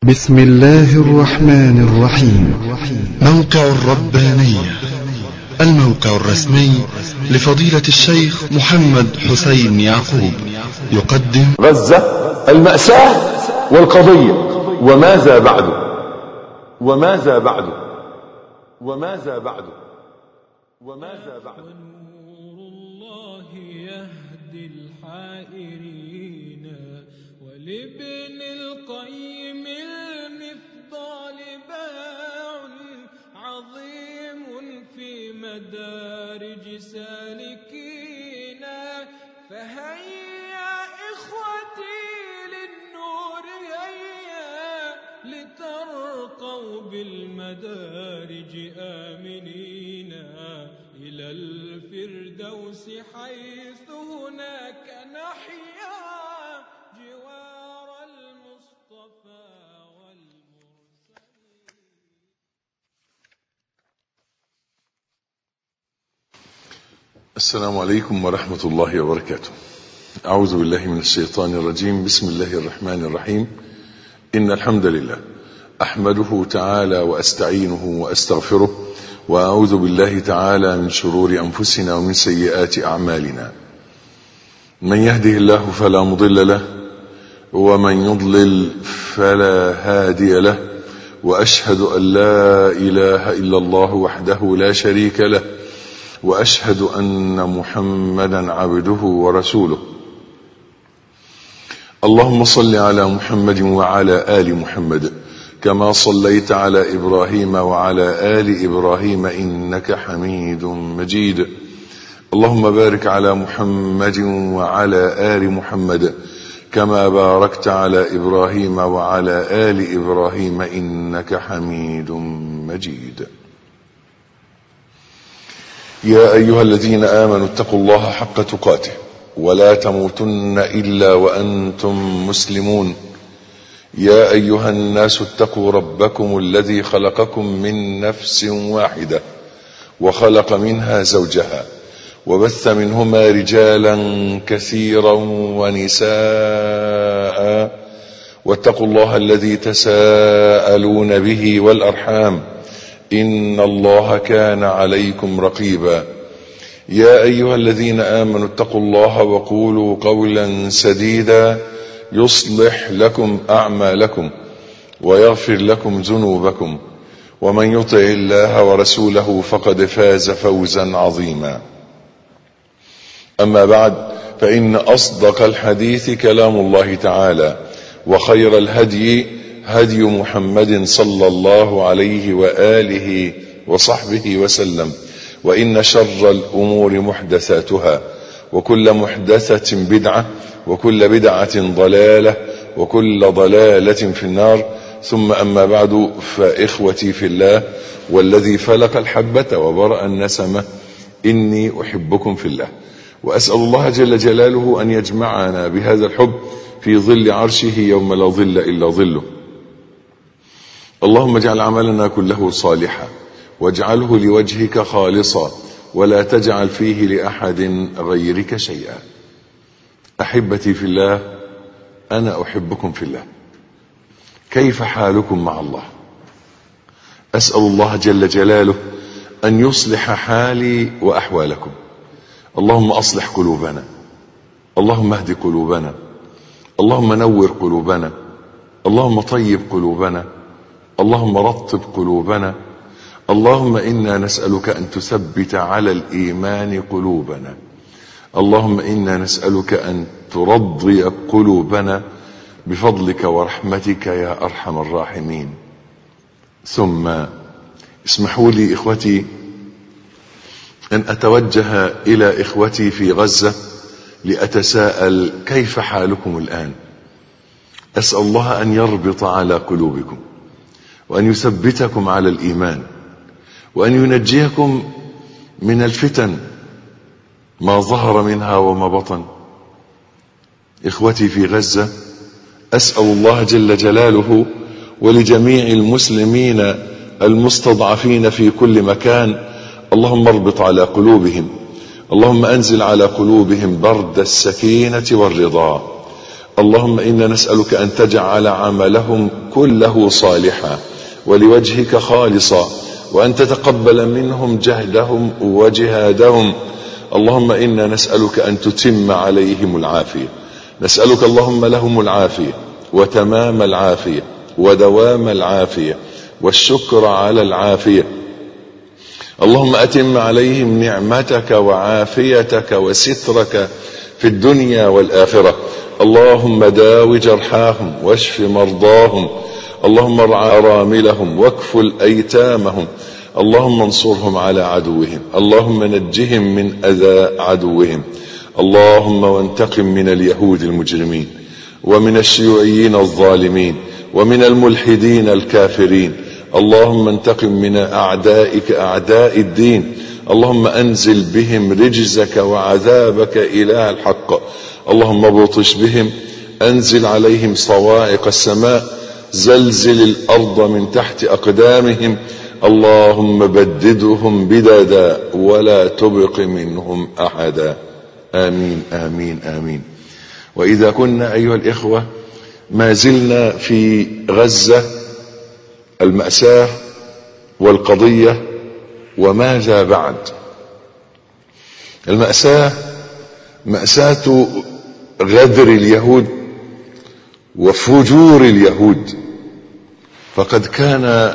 بسم الله الرحمن الرحيم. موقع الربانية، الموقع الرسمي لفضيلة الشيخ محمد حسين يعقوب، يقدم غزة المأساة والقضية وماذا بعد وماذا بعد وماذا بعد وماذا بعد. ونور الله يهدي الحائرين، ولابن القيم المفضال باع عظيم في مدارج سالكين. فهيا إخوتي للنور هيا، لترقوا بالمدارج آمنين إلى الفردوس، حيث هناك نحيا جوار المصطفى والمرسلين. السلام عليكم ورحمة الله وبركاته. أعوذ بالله من الشيطان الرجيم. بسم الله الرحمن الرحيم. إن الحمد لله أحمده تعالى وأستعينه وأستغفره، وأعوذ بالله تعالى من شرور أنفسنا ومن سيئات أعمالنا. من يهده الله فلا مضل له، ومن يضلل فلا هادي له، وأشهد أن لا إله إلا الله وحده لا شريك له، وأشهد أن محمدا عبده ورسوله. اللهم صل على محمد وعلى آل محمد كما صليت على إبراهيم وعلى آل إبراهيم إنك حميد مجيد. اللهم بارك على محمد وعلى آل محمد كما باركت على إبراهيم وعلى آل إبراهيم إنك حميد مجيد. يا أيها الذين آمنوا اتقوا الله حق تقاته ولا تموتن إلا وأنتم مسلمون. يا أيها الناس اتقوا ربكم الذي خلقكم من نفس واحدة، وخلق منها زوجها، وبث منهما رجالا كثيرا ونساء. واتقوا الله الذي تساءلون به والأرحام، إن الله كان عليكم رقيبا. يا أيها الذين آمنوا اتقوا الله وقولوا قولا سديدا يصلح لكم أعمالكم ويغفر لكم ذنوبكم، ومن يطع الله ورسوله فقد فاز فوزا عظيما. أما بعد، فإن أصدق الحديث كلام الله تعالى، وخير الهدي هدي محمد صلى الله عليه وآله وصحبه وسلم. وإن شر الأمور محدثاتها، وكل محدثة بدعة، وكل بدعة ضلالة، وكل ضلالة في النار. ثم أما بعد، فإخوتي في الله والذي فلق الحبة وبرأ النسمة، إني أحبكم في الله، وأسأل الله جل جلاله أن يجمعنا بهذا الحب في ظل عرشه يوم لا ظل إلا ظله. اللهم اجعل عملنا كله صالحا، واجعله لوجهك خالصا، ولا تجعل فيه لأحد غيرك شيئا. أحبتي في الله، أنا أحبكم في الله. كيف حالكم مع الله؟ أسأل الله جل جلاله أن يصلح حالي وأحوالكم. اللهم أصلح قلوبنا، اللهم اهد قلوبنا، اللهم نور قلوبنا، اللهم طيب قلوبنا، اللهم رطب قلوبنا. اللهم إنا نسألك أن تثبت على الإيمان قلوبنا. اللهم إنا نسألك أن ترضي قلوبنا بفضلك ورحمتك يا أرحم الراحمين. ثم اسمحوا لي إخوتي أن أتوجه إلى إخوتي في غزة لأتساءل: كيف حالكم الآن؟ أسأل الله أن يربط على قلوبكم، وأن يثبتكم على الإيمان، وأن ينجيكم من الفتن ما ظهر منها وما بطن. إخوتي في غزة، أسأل الله جل جلاله ولجميع المسلمين المستضعفين في كل مكان، اللهم اربط على قلوبهم، اللهم أنزل على قلوبهم برد السكينة والرضا، اللهم إنا نسألك أن تجعل عملهم كله صالحا ولوجهك خالصا، وأن تتقبل منهم جهدهم وجهادهم. اللهم إنا نسألك أن تتم عليهم العافية، نسألك اللهم لهم العافية وتمام العافية ودوام العافية والشكر على العافية. اللهم أتم عليهم نعمتك وعافيتك وسترك في الدنيا والآخرة. اللهم داو جرحاهم واشف مرضاهم، اللهم ارعى أراملهم واكفل أيتامهم، اللهم انصرهم على عدوهم، اللهم نجهم من أذى عدوهم. اللهم وانتقم من اليهود المجرمين ومن الشيوعيين الظالمين ومن الملحدين الكافرين. اللهم انتقم من أعدائك أعداء الدين. اللهم أنزل بهم رجزك وعذابك إله الحق. اللهم ابطش بهم، أنزل عليهم صواعق السماء، زلزل الأرض من تحت أقدامهم. اللهم بددهم بددا ولا تبق منهم أحدا. آمين آمين آمين. وإذا كنا أيها الإخوة ما زلنا في غزة، المأساة والقضية وماذا بعد. المأساة مأساة غدر اليهود وفجور اليهود، فقد كان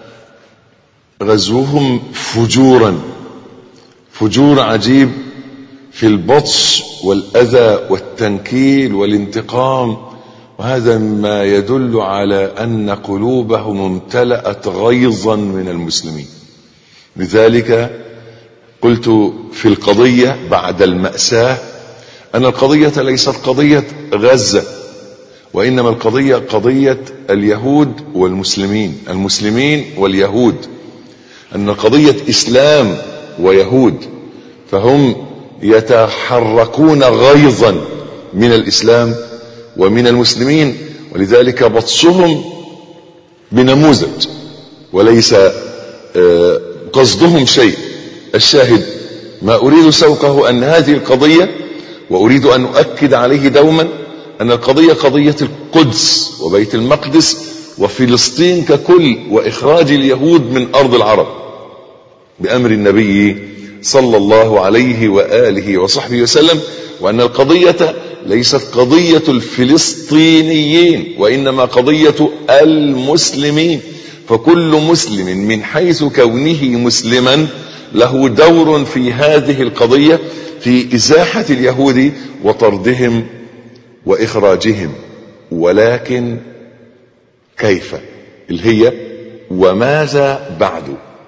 غزوهم فجورا، فجور عجيب في البطش والأذى والتنكيل والانتقام، وهذا ما يدل على أن قلوبهم امتلأت غيظا من المسلمين. لذلك قلت في القضية بعد المأساة أن القضية ليست قضية غزة، وإنما القضية قضية اليهود والمسلمين، المسلمين واليهود، أن قضية إسلام ويهود، فهم يتحركون غيظا من الإسلام ومن المسلمين، ولذلك بطشهم بنموذج وليس قصدهم شيء. الشاهد ما أريد سوقه أن هذه القضية، وأريد أن أؤكد عليه دوما، أن القضية قضية القدس وبيت المقدس وفلسطين ككل، وإخراج اليهود من أرض العرب بأمر النبي صلى الله عليه وآله وصحبه وسلم، وأن القضية ليست قضية الفلسطينيين وإنما قضية المسلمين، فكل مسلم من حيث كونه مسلما له دور في هذه القضية، في إزاحة اليهود وطردهم وإخراجهم. ولكن كيف؟ اللي هي وماذا بعد؟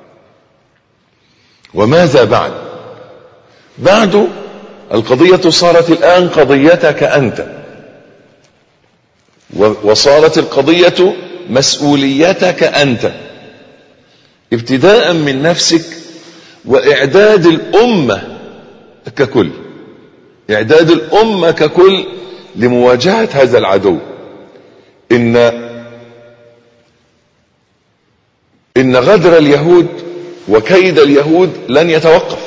وماذا بعد؟ بعد القضية صارت الآن قضيتك أنت، وصارت القضية مسؤوليتك أنت، ابتداء من نفسك وإعداد الأمة ككل، إعداد الأمة ككل لمواجهة هذا العدو. إن غدر اليهود وكيد اليهود لن يتوقف.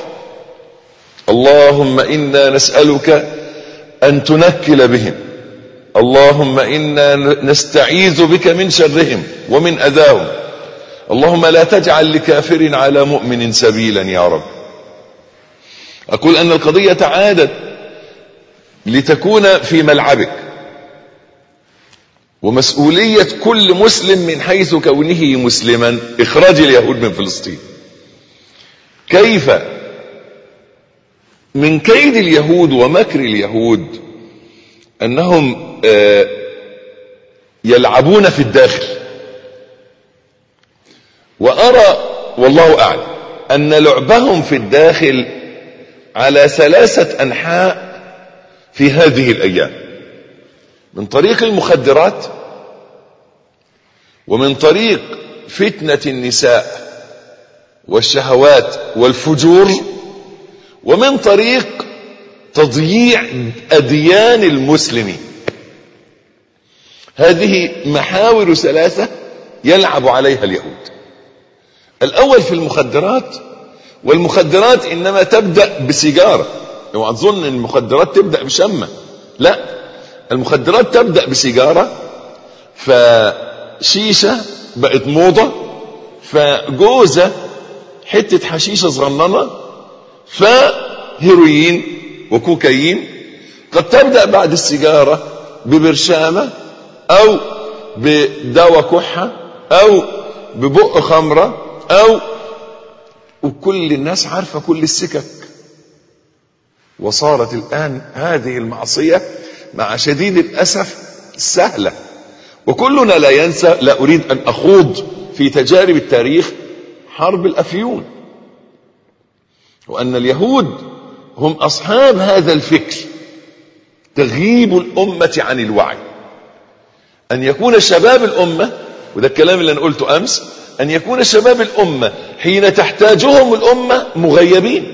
اللهم إنا نسألك أن تنكل بهم، اللهم إنا نستعيذ بك من شرهم ومن أذاهم، اللهم لا تجعل لكافر على مؤمن سبيلا يا رب. أقول أن القضية عادت لتكون في ملعبك، ومسؤولية كل مسلم من حيث كونه مسلما إخراج اليهود من فلسطين. كيف؟ من كيد اليهود ومكر اليهود أنهم يلعبون في الداخل، وأرى والله أعلم أن لعبهم في الداخل على 3 أنحاء في هذه الأيام، من طريق المخدرات، ومن طريق فتنة النساء والشهوات والفجور، ومن طريق تضييع أديان المسلمين. هذه محاور 3 يلعب عليها اليهود. الأول في المخدرات، والمخدرات إنما تبدأ بسيجارة، اوعى تظن ان المخدرات تبدأ بشمة، لا، المخدرات تبدأ بسيجارة، فشيشة بقت موضة، فجوزة حتة حشيشة صغننة، فهيروين وكوكايين. قد تبدأ بعد السيجارة ببرشامة أو بدواء كحة أو ببق خمرة أو، وكل الناس عارفة كل السكك. وصارت الآن هذه المعصية مع شديد الأسف سهلة. وكلنا لا ينسى، لا أريد أن أخوض في تجارب التاريخ، حرب الأفيون، وأن اليهود هم أصحاب هذا الفكر، تغييب الأمة عن الوعي. أن يكون شباب الأمة، وده الكلام اللي أنا قلته أمس، أن يكون شباب الأمة حين تحتاجهم الأمة مغيبين،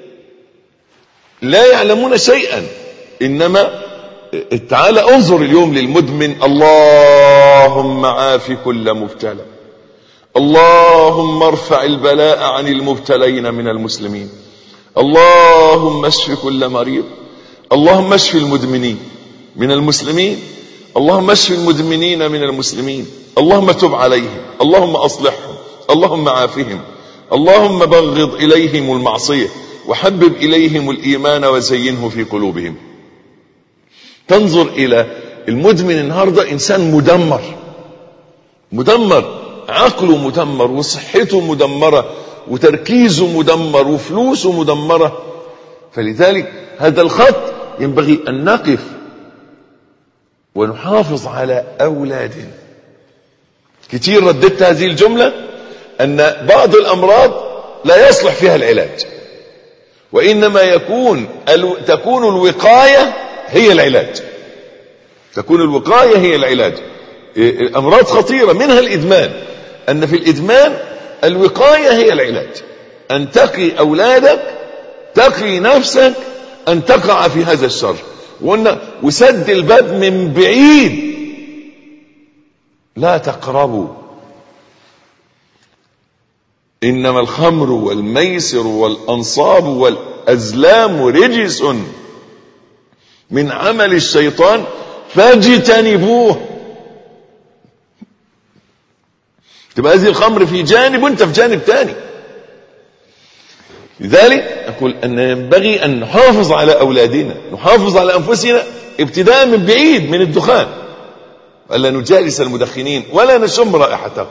لا يعلمون شيئا. إنما تعال انظر اليوم للمدمن، اللهم عاف كل مبتلى، اللهم ارفع البلاء عن المبتلين من المسلمين، اللهم اشف كل مريض، اللهم اشف المدمنين من المسلمين، اللهم اشف المدمنين من المسلمين، اللهم تب عليهم، اللهم اصلحهم، اللهم عافهم، اللهم بغض اليهم المعصية وحبب اليهم الايمان وزينه في قلوبهم. تنظر الى المدمن النهارده، انسان مدمر، عقله مدمر، وصحته مدمرة، وتركيزه مدمر، وفلوسه مدمرة. فلذلك هذا الخط ينبغي أن نقف ونحافظ على أولادنا. كتير رددت هذه الجملة، أن بعض الأمراض لا يصلح فيها العلاج، وإنما تكون الوقاية هي العلاج. تكون الوقاية هي العلاج. أمراض خطيرة منها الإدمان، أن في الإدمان الوقاية هي العلاج، أن تقي أولادك، تقي نفسك أن تقع في هذا الشر، وسد الباب من بعيد، لا تقربوا. إنما الخمر والميسر والأنصاب والأزلام رجس من عمل الشيطان فاجتنبوه. تبقى هذه الخمر في جانب وانت في جانب تاني. لذلك أقول أن ينبغي أن نحافظ على أولادنا، نحافظ على أنفسنا ابتداء من بعيد من الدخان، ألا نجالس المدخنين ولا نشم رائحتهم.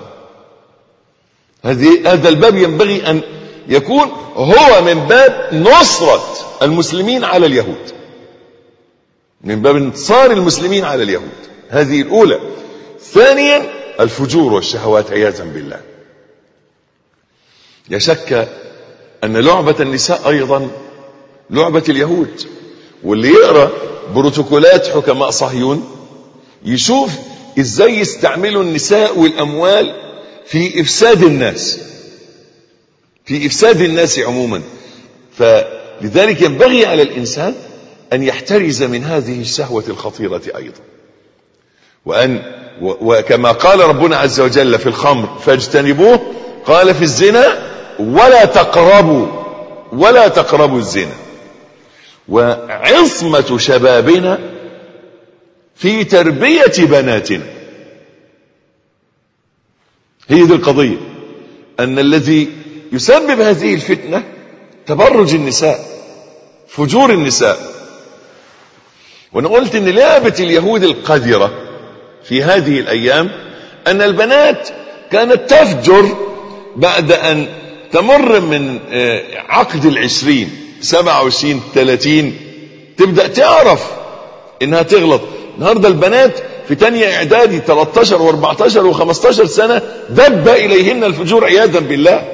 هذا الباب ينبغي أن يكون هو من باب نصرة المسلمين على اليهود، من باب انتصار المسلمين على اليهود. هذه الأولى. ثانيا الفجور والشهوات عياذا بالله. لا شك أن لعبة النساء أيضا لعبة اليهود. واللي يقرأ بروتوكولات حكماء صهيون يشوف إزاي يستعملوا النساء والأموال في إفساد الناس، في إفساد الناس عموما. فلذلك ينبغي على الإنسان أن يحترز من هذه الشهوة الخطيرة أيضا، وكما قال ربنا عز وجل في الخمر فاجتنبوه، قال في الزنا ولا تقربوا الزنا. وعصمة شبابنا في تربية بناتنا، هي دي القضية. أن الذي يسبب هذه الفتنة تبرج النساء، فجور النساء. وانا قلت ان لعبة اليهود القذرة في هذه الايام ان البنات كانت تفجر بعد ان تمر من عقد 20 27 30 تبدأ تعرف انها تغلط. النهاردة البنات في تانية اعدادي 13 و14 و15 سنة دب اليهن الفجور عياذا بالله.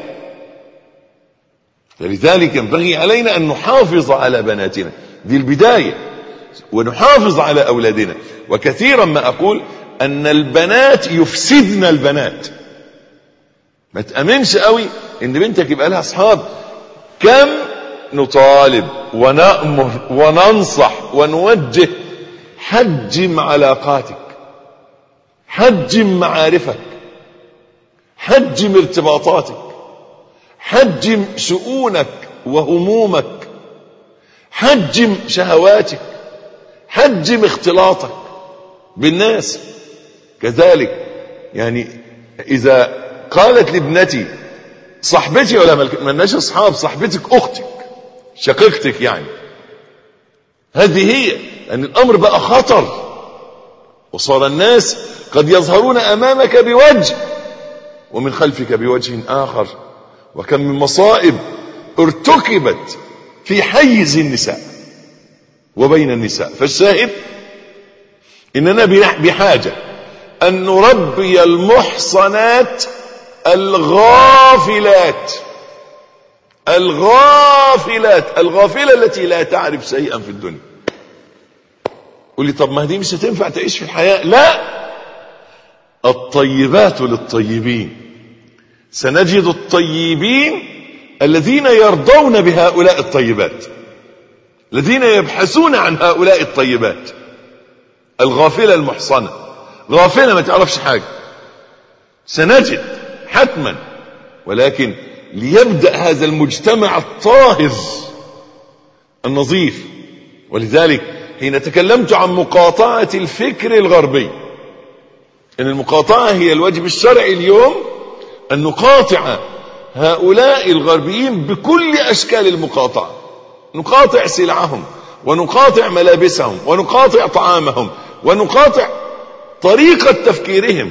فلذلك ينبغي علينا ان نحافظ على بناتنا، دي البداية، ونحافظ على أولادنا. وكثيرا ما أقول أن البنات يفسدن البنات. ما تأمنش قوي إن بنتك يبقى لها أصحاب. كم نطالب ونأمر وننصح ونوجه، حجم علاقاتك، حجم معارفك، حجم ارتباطاتك، حجم شؤونك وهمومك، حجم شهواتك، حجم اختلاطك بالناس. كذلك يعني إذا قالت لابنتي صاحبتي، ولا ملناش أصحاب، صاحبتك أختك شقيقتك، يعني هذه هي، أن الأمر بقى خطر، وصار الناس قد يظهرون أمامك بوجه ومن خلفك بوجه آخر. وكم من مصائب ارتكبت في حيز النساء وبين النساء. فالشاهد إننا بحاجة أن نربي المحصنات الغافلات الغافلة التي لا تعرف شيئا في الدنيا. قل لي طب ما دي مش هتنفع تعيش في الحياة. لا، الطيبات للطيبين. سنجد الطيبين الذين يرضون بهؤلاء الطيبات، الذين يبحثون عن هؤلاء الطيبات. الغافلة المحصنة، غافلة ما تعرفش حاجة، سنجد حتما. ولكن ليبدأ هذا المجتمع الطاهر النظيف. ولذلك حين تكلمت عن مقاطعة الفكر الغربي، ان المقاطعة هي الواجب الشرعي اليوم، ان نقاطع هؤلاء الغربيين بكل اشكال المقاطعة. نقاطع سلعهم، ونقاطع ملابسهم، ونقاطع طعامهم، ونقاطع طريقة تفكيرهم،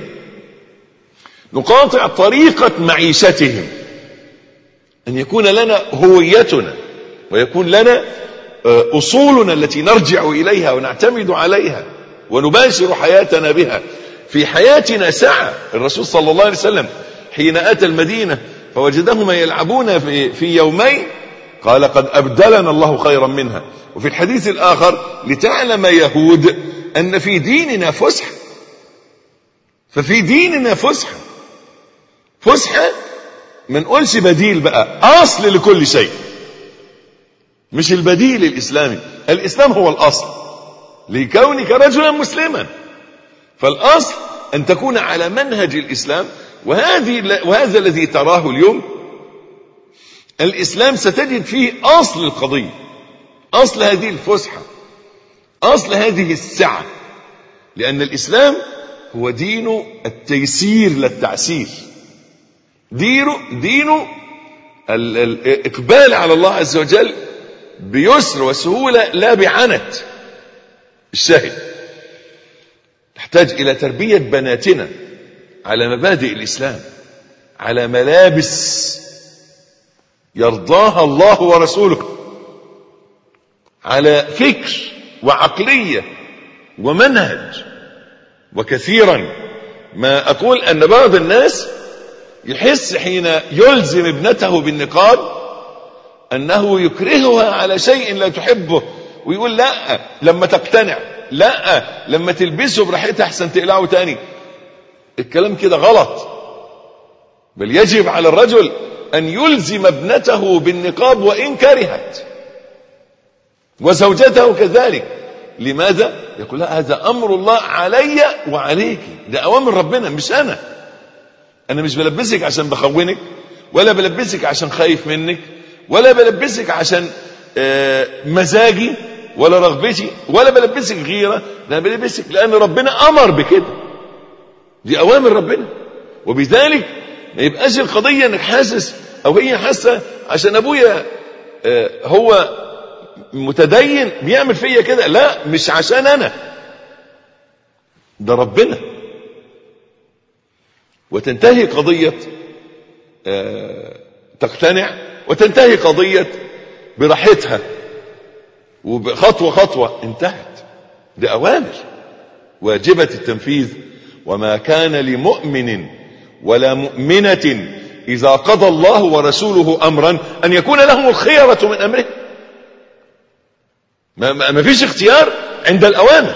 نقاطع طريقة معيشتهم. ان يكون لنا هويتنا، ويكون لنا اصولنا التي نرجع اليها ونعتمد عليها ونباشر حياتنا بها. في حياتنا سعة. الرسول صلى الله عليه وسلم حين اتى المدينة فوجدهما يلعبون في يومين قال قد ابدلنا الله خيرا منها. وفي الحديث الاخر لتعلم يهود ان في ديننا فسحة. ففي ديننا فسحة ما نقولش بديل، بقى اصل لكل شيء، مش البديل الاسلامي. الاسلام هو الاصل لكونك رجلا مسلما، فالاصل ان تكون على منهج الاسلام. وهذا الذي تراه اليوم. الاسلام ستجد فيه اصل القضية، اصل هذه الفسحة، اصل هذه السعة. لان الاسلام هو دين التيسير للتعسير، دين الاقبال على الله عز وجل بيسر وسهولة لا بعنت. الشاهد نحتاج الى تربية بناتنا على مبادئ الاسلام، على ملابس يرضاها الله ورسوله، على فكر وعقلية ومنهج. وكثيرا ما اقول ان بعض الناس يحس حين يلزم ابنته بالنقاب انه يكرهها على شيء لا تحبه، ويقول لا لما تقتنع، لا لما تلبسه براحتها احسن تقلعه تاني. الكلام كده غلط. بل يجب على الرجل ان يلزم ابنته بالنقاب وان كرهت، وزوجته كذلك. لماذا؟ يقول لا هذا امر الله علي وعليك، ده اوامر ربنا مش انا مش بلبسك عشان بخونك، ولا بلبسك عشان خايف منك، ولا بلبسك عشان مزاجي ولا رغبتي، ولا بلبسك غيرة. لا، بلبسك لان ربنا امر بكده، دي اوامر ربنا. وبذلك ما يبقاش القضية انك حاسس او هي حاسة عشان ابويا هو متدين بيعمل فيا كده. لا، مش عشان انا، ده ربنا. وتنتهي قضية تقتنع، وتنتهي قضية براحتها وبخطوة خطوة انتهت. دي أوامر واجبة التنفيذ. وما كان لمؤمن ولا مؤمنة إذا قضى الله ورسوله أمرا أن يكون لهم الخيرة من أمره. ما فيش اختيار عند الأوامر.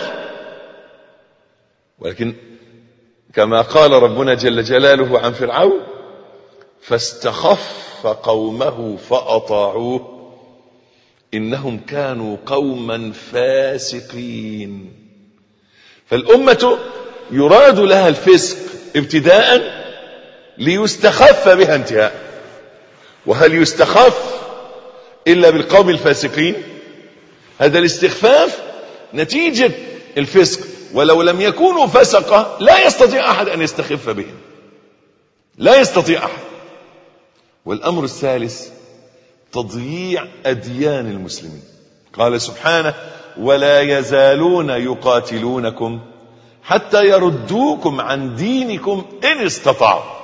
ولكن كما قال ربنا جل جلاله عن فرعون فاستخف قومه فأطاعوه إنهم كانوا قوما فاسقين. فالأمة يراد لها الفسق ابتداء ليستخف بها انتهاء. وهل يستخف إلا بالقوم الفاسقين؟ هذا الاستخفاف نتيجة الفسق، ولو لم يكونوا فسقة لا يستطيع أحد أن يستخف بهم، لا يستطيع أحد. والأمر الثالث تضييع أديان المسلمين. قال سبحانه: ولا يزالون يقاتلونكم حتى يردوكم عن دينكم إن استطاعوا.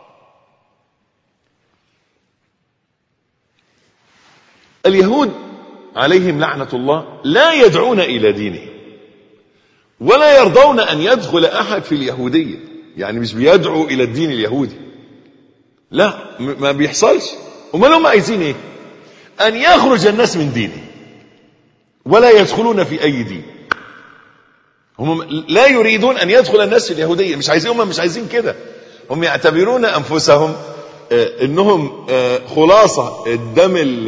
اليهود عليهم لعنة الله لا يدعون إلى دينهم، ولا يرضون أن يدخل أحد في اليهودية، يعني مش بيدعوا إلى الدين اليهودي، لا، ما بيحصلش. وما هم عايزين إيه؟ أن يخرج الناس من دينه ولا يدخلون في أي دين. هم لا يريدون أن يدخل الناس في اليهودية، مش عايزين، هم مش عايزين كده. هم يعتبرون أنفسهم إنهم خلاصة الدم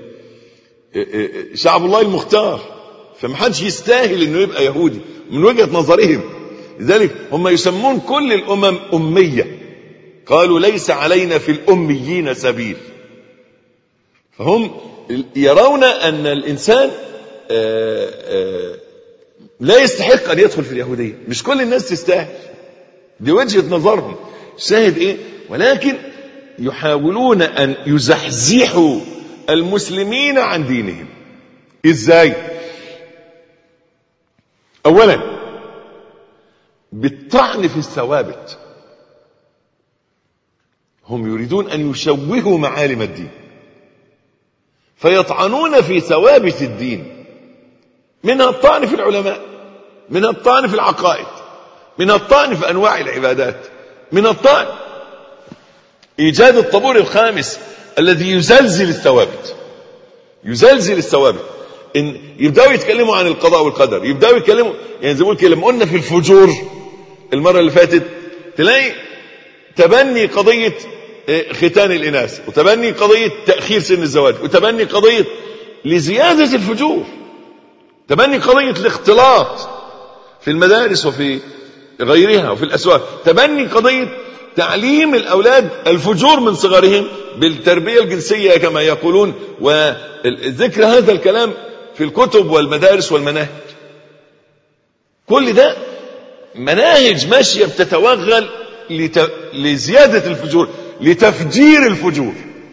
شعب الله المختار، فمحدش يستاهل إنه يبقى يهودي من وجهة نظرهم. لذلك هم يسمون كل الأمم أمية، قالوا ليس علينا في الأميين سبيل. فهم يرون أن الإنسان لا يستحق أن يدخل في اليهودية، مش كل الناس تستاهل، دي وجهة نظرهم. شاهد إيه؟ ولكن يحاولون أن يزحزحوا المسلمين عن دينهم. إزاي؟ أولا بالطعن في الثوابت. هم يريدون أن يشوهوا معالم الدين، فيطعنون في ثوابت الدين، منها الطعن في العلماء، منها الطعن في العقائد، منها الطعن في أنواع العبادات، منها الطعن إيجاد الطابور الخامس الذي يزلزل الثوابت، يزلزل الثوابت. إن يبدأوا يتكلموا عن القضاء والقدر، يبدأوا يتكلموا، يعني زي ما قلنا لما قلنا في الفجور المرة اللي فاتت، تلاقي تبني قضية ختان الإناث، وتبني قضية تأخير سن الزواج، وتبني قضية لزيادة الفجور، تبني قضية الاختلاط في المدارس وفي غيرها وفي الأسواق، تبني قضية تعليم الأولاد الفجور من صغرهم بالتربية الجنسية كما يقولون، وذكر هذا الكلام في الكتب والمدارس والمناهج. كل ده مناهج ماشية بتتوغل لزيادة الفجور، لتفجير الفجور.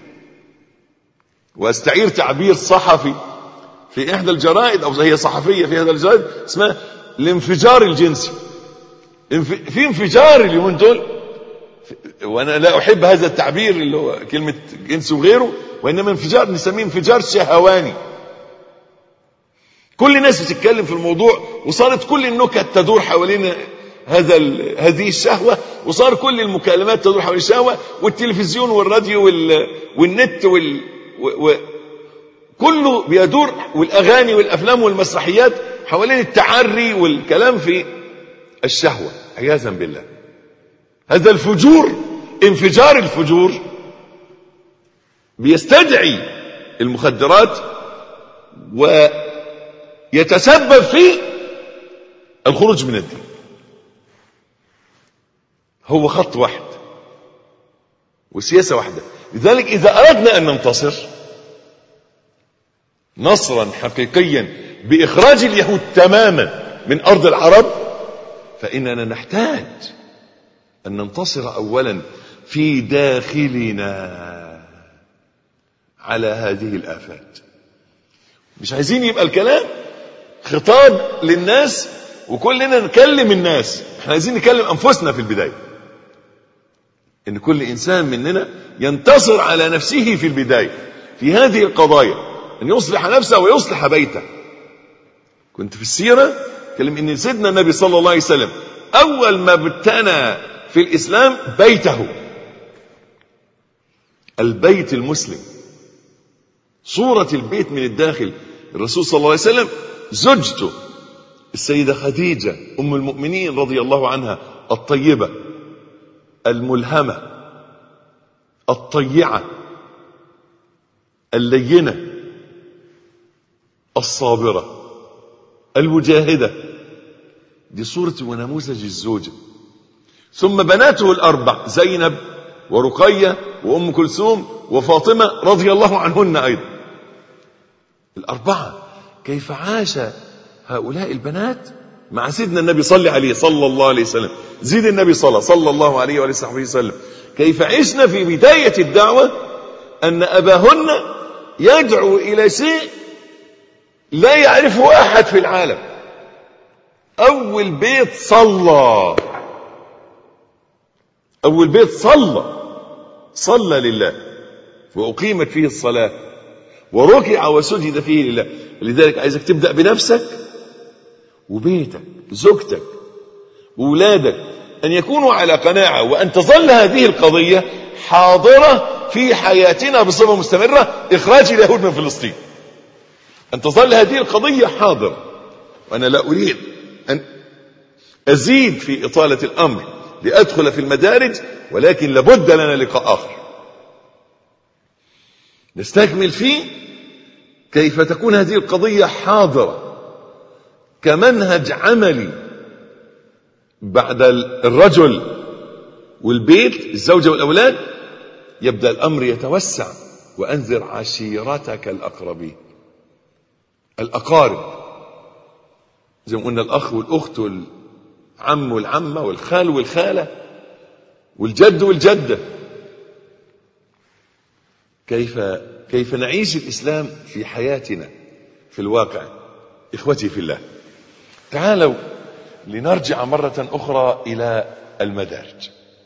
واستعير تعبير صحفي في إحدى الجرائد، أو هي صحفية في هذا الجرائد، اسمها الانفجار الجنسي. في انفجار اليومين دول، وأنا لا أحب هذا التعبير اللي هو كلمة جنس وغيره، وإنما انفجار نسميه انفجار شهواني. كل الناس بتتكلم في الموضوع، وصارت كل النكت تدور حوالين هذه الشهوة، وصار كل المكالمات تدور حول الشهوة، والتلفزيون والراديو والنت كله بيدور، والأغاني والأفلام والمسرحيات حوالين التعري والكلام في الشهوة عياذا بالله. هذا الفجور، انفجار الفجور، بيستدعي المخدرات ويتسبب في الخروج من الدين. هو خط واحد وسياسة واحدة. لذلك إذا أردنا أن ننتصر نصرا حقيقيا بإخراج اليهود تماما من أرض العرب، فإننا نحتاج أن ننتصر أولا في داخلنا على هذه الآفات. مش عايزين يبقى الكلام خطاب للناس وكلنا نكلم الناس، احنا عايزين نكلم أنفسنا في البداية، إن كل إنسان مننا ينتصر على نفسه في البداية في هذه القضايا، أن يصلح نفسه ويصلح بيته. كنت في السيرة كلم إن سيدنا النبي صلى الله عليه وسلم أول ما ابتنى في الإسلام بيته، البيت المسلم، صورة البيت من الداخل. الرسول صلى الله عليه وسلم زوجته السيدة خديجة أم المؤمنين رضي الله عنها، الطيبة الملهمة الطيعة اللينة الصابرة المجاهدة، دي صورة ونموذج الزوجة. ثم بناته الأربع، زينب ورقية وأم كلثوم وفاطمة رضي الله عنهن أيضا، الأربعة كيف عاش هؤلاء البنات مع سيدنا النبي صلى عليه صلى الله عليه وسلم، زيد النبي صلى الله عليه وآله وسلم، كيف عشنا في بداية الدعوة أن أباهن يدعو إلى شيء لا يعرفه أحد في العالم. أول بيت صلى، أول بيت صلى لله وأقيمت فيه الصلاة وركع وسجد فيه لله. لذلك عايزك تبدأ بنفسك وبيتك، زوجتك وولادك، أن يكونوا على قناعة، وأن تظل هذه القضية حاضرة في حياتنا بصفة مستمرة. إخراج اليهود من فلسطين، أن تظل هذه القضية حاضرة. وأنا لا أريد أن أزيد في إطالة الأمر لأدخل في المدارج، ولكن لابد لنا لقاء آخر نستكمل فيه كيف تكون هذه القضية حاضرة كمنهج عملي بعد الرجل والبيت، الزوجة والأولاد. يبدأ الأمر يتوسع. وأنذر عشيرتك الأقربين، الأقارب، زي ما قلنا الأخ والأخت والعم والعمة والخال والخالة والجد والجدة. كيف نعيش الإسلام في حياتنا في الواقع. إخوتي في الله، تعالوا لنرجع مرة أخرى إلى المدارج.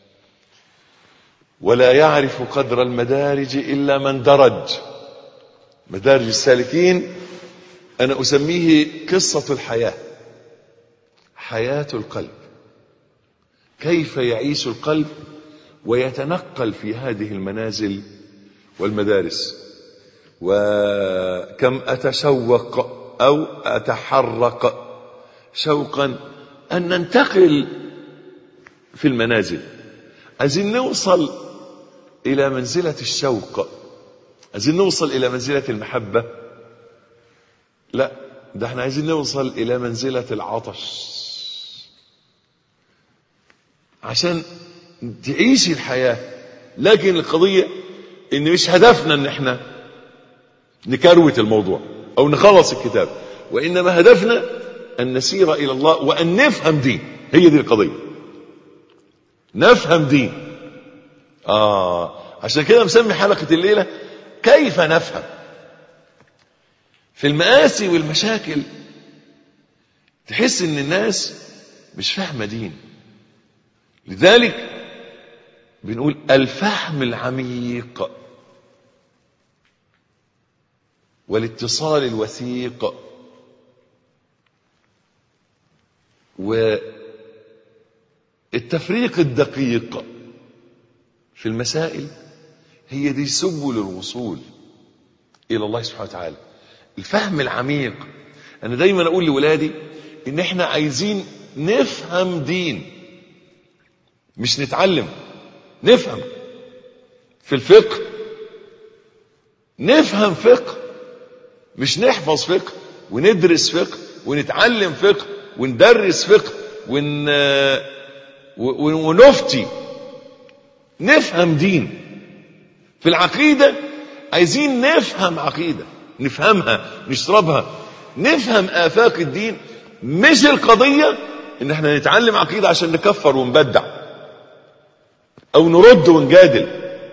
ولا يعرف قدر المدارج إلا من درج. مدارج السالكين أنا أسميه قصة الحياة، حياة القلب، كيف يعيش القلب ويتنقل في هذه المنازل والمدارس. وكم أتشوق أو أتحرق شوقا أن ننتقل في المنازل. عايزين نوصل إلى منزلة الشوق، عايزين نوصل إلى منزلة المحبة. لا، ده احنا عايزين نوصل إلى منزلة العطش عشان تعيش الحياة. لكن القضية إن مش هدفنا إن احنا نكروت الموضوع أو نخلص الكتاب، وإنما هدفنا أن نسير إلى الله وأن نفهم دين. هي دي القضية، نفهم دين. عشان كده مسمي حلقة الليلة كيف نفهم. في المآسي والمشاكل تحس ان الناس مش فاهمة دين. لذلك بنقول الفهم العميق والاتصال الوثيق والتفريق الدقيق في المسائل هي دي سبل الوصول إلى الله سبحانه وتعالى. الفهم العميق. أنا دايما أقول لولادي إن إحنا عايزين نفهم دين، مش نتعلم. نفهم في الفقه، نفهم فقه، مش نحفظ فقه وندرس فقه ونتعلم فقه وندرس فقه ونفتي. نفهم دين. في العقيدة عايزين نفهم عقيدة، نفهمها، نشربها، نفهم آفاق الدين. مش القضية ان احنا نتعلم عقيدة عشان نكفر ونبدع او نرد ونجادل.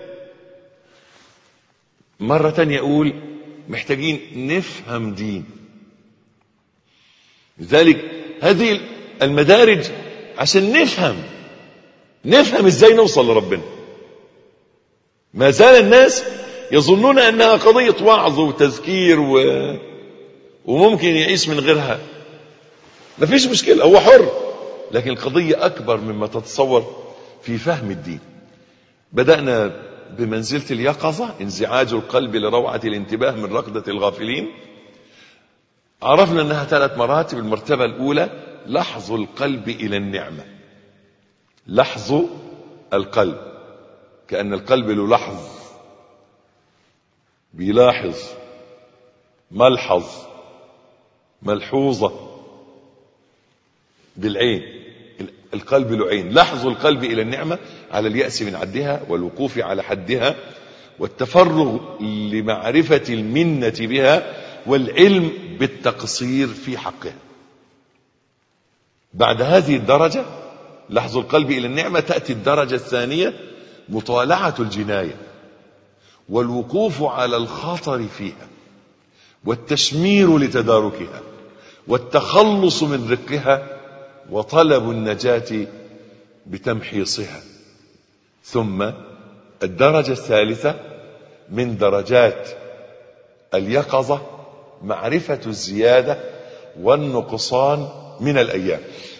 مرة تانية اقول محتاجين نفهم دين. لذلك هذه المدارج عشان نفهم ازاي نوصل لربنا. ما زال الناس يظنون انها قضية وعظ وتذكير وممكن يعيش من غيرها. ما فيش مشكلة، هو حر، لكن القضية اكبر مما تتصور في فهم الدين. بدأنا بمنزلة اليقظة، انزعاج القلب لروعة الانتباه من ركضة الغافلين. عرفنا انها 3 مراتب. المرتبة الاولى لحظ القلب الى النعمة. لحظ القلب، كأن القلب له لحظ، بيلاحظ، ملحظ، ملحوظة بالعين. القلب له عين. لحظ القلب إلى النعمة على اليأس من عدها والوقوف على حدها والتفرغ لمعرفة المنة بها والعلم بالتقصير في حقها. بعد هذه الدرجة لحظ القلب إلى النعمة تأتي الدرجة الثانية مطالعة الجناية والوقوف على الخطر فيها والتشمير لتداركها والتخلص من رقها وطلب النجاة بتمحيصها. ثم الدرجة الثالثة من درجات اليقظة معرفة الزيادة والنقصان من الأيام.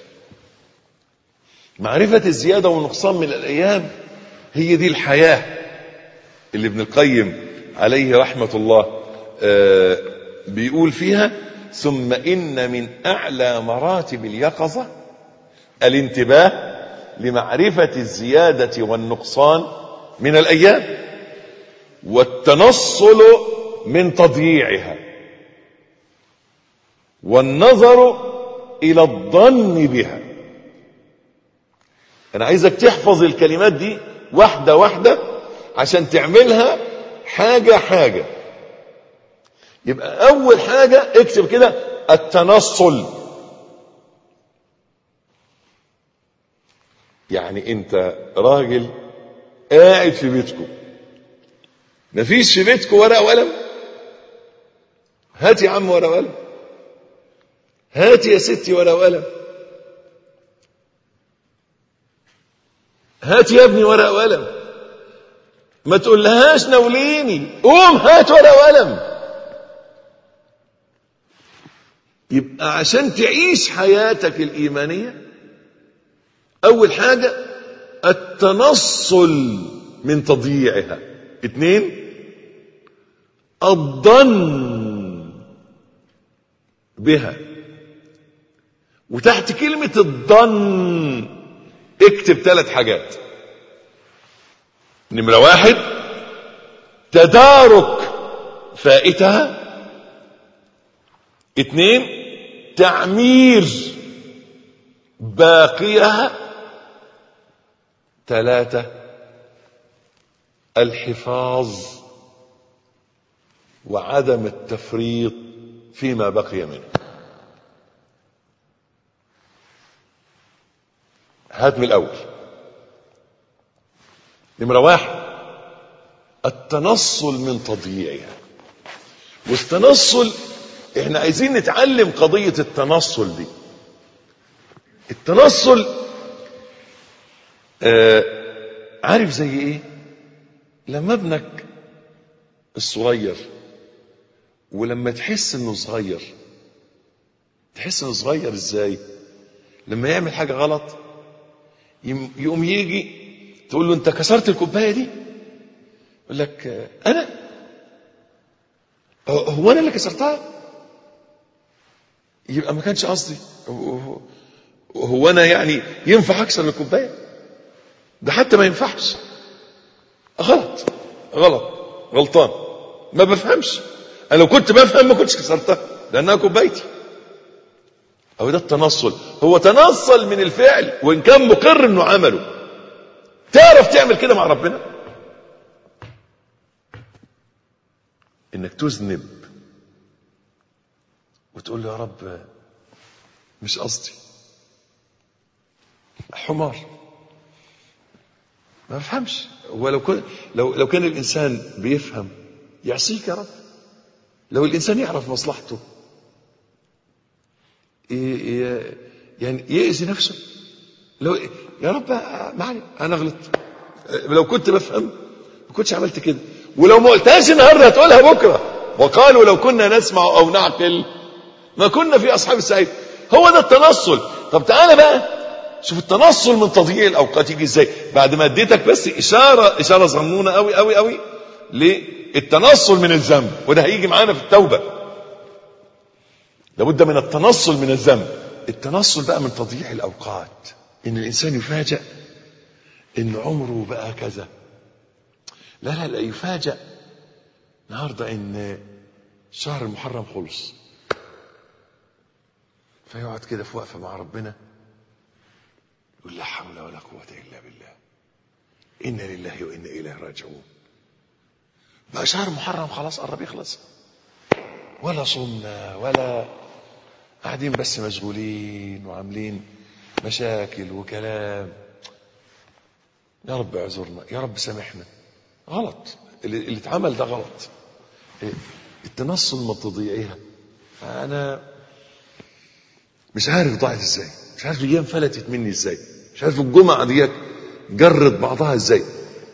معرفة الزيادة والنقصان من الأيام هي دي الحياة اللي ابن القيم عليه رحمة الله بيقول فيها: ثم إن من أعلى مراتب اليقظة الانتباه لمعرفة الزيادة والنقصان من الأيام والتنصل من تضييعها والنظر إلى الظن بها. أنا عايزك تحفظ الكلمات دي واحدة واحدة عشان تعملها حاجة حاجة. يبقى أول حاجة اكتب كده: التنصل. يعني أنت راجل قاعد في بيتكم، مفيش في بيتكم ورقة وقلم؟ هات يا عم ورقة وقلم، هات يا ستي ورقة وقلم، هات يا ابني ورقة وقلم. ما تقول لهاش ناوليني، قوم هات ورقة وقلم. يبقى عشان تعيش حياتك الإيمانية أول حاجة التنصل من تضييعها. 2 الظن بها. وتحت كلمة الظن اكتب 3 حاجات. نمرة 1 تدارك فائتها. 2 تعمير باقيها. 3 الحفاظ وعدم التفريط فيما بقي منه. هات من الأول. نمرة 1 التنصل من تضييعها. والتنصل احنا عايزين نتعلم قضية التنصل دي. التنصل عارف زي ايه؟ لما ابنك الصغير ولما تحس انه صغير، تحس انه صغير ازاي؟ لما يعمل حاجة غلط يقوم يجي تقول له: انت كسرت الكوباية دي؟ يقول لك: انا؟ هو انا اللي كسرتها؟ يبقى ما كانش قصدي. هو انا يعني ينفع اكسر الكوباية؟ ده حتى ما ينفعش. غلطان، ما بفهمش. انا لو كنت بفهم ما كنتش كسرتها لانها كوبايتي. او ده التنصل. هو تنصل من الفعل وان كان مقر انه عمله. تعرف تعمل كده مع ربنا؟ انك تذنب وتقول له: يا رب مش قصدي، حمار، ما بفهمش. لو كان الانسان بيفهم يعصيك يا رب. لو الانسان يعرف مصلحته يعني يأذي نفسه. لو يا رب معلي انا غلطت، لو كنت بفهم ما كنتش عملت كده. ولو ما قلتهاش النهارده هتقولها بكره. وقالوا لو كنا نسمع او نعقل ما كنا في اصحاب السعير. هو ده التنصل. طب تعالى بقى شوف التنصل من تضييع الاوقات يجي ازاي. بعد ما اديتك بس اشاره صغنونه قوي قوي قوي للتنصل من الذنب، وده هيجي معانا في التوبه. لابد من التنصل من الذنب. التنصل بقى من تضييع الاوقات، ان الانسان يفاجأ ان عمره بقى كذا. لا يفاجأ النهارده ان شهر المحرم خلص، فيقعد كده في وقفه مع ربنا يقول: لا حول ولا قوه الا بالله، انا لله وانا اليه راجعون. بقى شهر محرم خلاص قرب يخلص، ولا صمنا ولا قاعدين بس مشغولين وعاملين مشاكل وكلام. يا رب اعذرنا، يا رب سامحنا. غلط اللي اتعمل ده غلط. التنصل ما بتضيعيها. انا مش عارف ضاعت ازاي، مش عارف الايام فلتت مني ازاي، مش عارف الجمعه ديت جرت بعضها ازاي.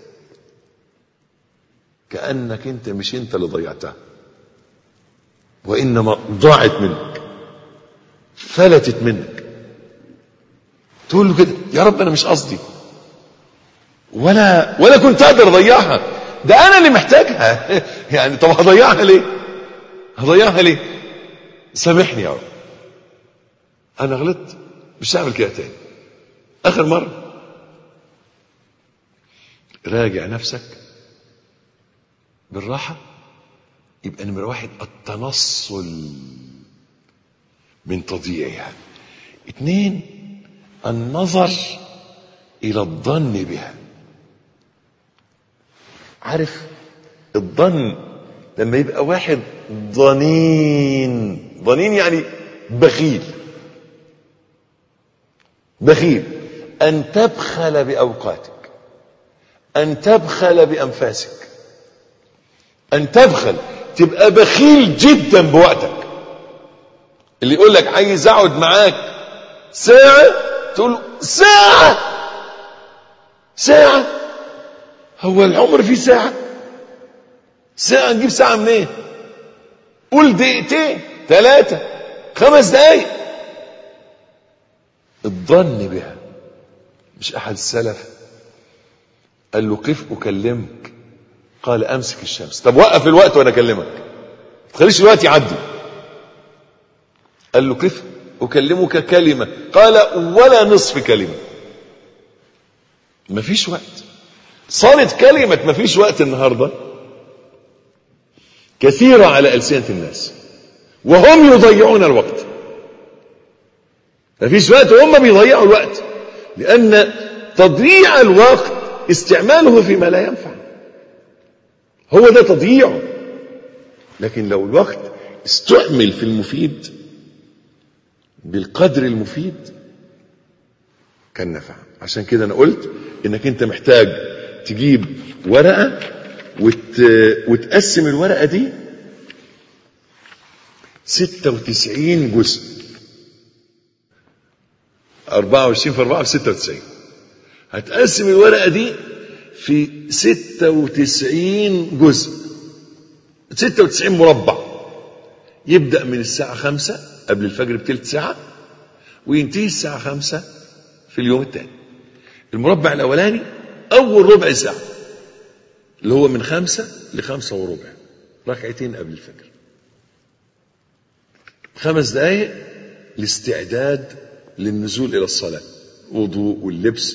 كأنك انت مش انت اللي ضيعتها، وانما ضاعت منك، فلتت منك. تقول له كده يا رب انا مش قصدي، ولا كنت اقدر اضيعها، ده انا اللي محتاجها. يعني طب هضيعها ليه؟ سامحني يا رب، انا غلطت، مش هعمل كده تاني، اخر مرة. راجع نفسك بالراحة. يبقى نمرة 1 التنصل من تضييعها. 2 النظر الى الظن بها. عارف الظن لما يبقى واحد ظنين يعني بخيل، ان تبخل باوقاتك، ان تبخل بانفاسك، ان تبخل، تبقى بخيل جدا بوقتك. اللي يقول لك عايز اقعد معاك ساعة، تقول له ساعة؟ هو العمر فيه ساعة نجيب ساعة منين؟ قول دقيقتين 3 5 دقايق. الظن بها. مش احد السلف قال له قف اكلمك، قال امسك الشمس. طب وقف الوقت وانا اكلمك، ما تخليش الوقت يعدي. قال له قف اكلمك كلمة، قال ولا نصف كلمة. مفيش وقت. صارت كلمة مفيش وقت النهاردة كثيرة على ألسنة الناس، وهم يضيعون الوقت. مفيش وقت وهم بيضيعوا الوقت، لأن تضييع الوقت استعماله فيما لا ينفع، هو ده تضييعه. لكن لو الوقت استعمل في المفيد بالقدر المفيد كان نفع. عشان كده أنا قلت إنك أنت محتاج تجيب ورقة وتقسم الورقة دي 96 جزء، 24 في 4 في 96. هتقسم الورقة دي في 96 جزء، 96 مربع. يبدأ من الساعة 5 قبل الفجر بثلث ساعة، وينتهي الساعة 5 في اليوم الثاني. المربع الأولاني أول ربع ساعة، اللي هو من 5 ل5 وربع، ركعتين قبل الفجر. 5 دقايق الاستعداد للنزول إلى الصلاة، وضوء واللبس.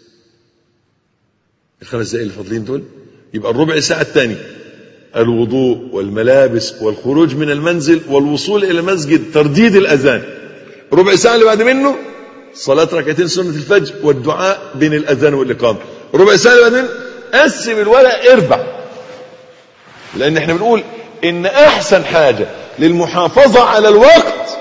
5 دقايق اللي فاضلين دول يبقى الربع ساعة الثاني الوضوء والملابس والخروج من المنزل والوصول إلى المسجد، ترديد الأذان. ربع ساعة اللي بعد منه صلاة ركعتين سنة الفجر والدعاء بين الأذان والإقامة. ربع ساعة اللي بعد منه قسم الورق 4، لأن احنا بنقول إن أحسن حاجة للمحافظة على الوقت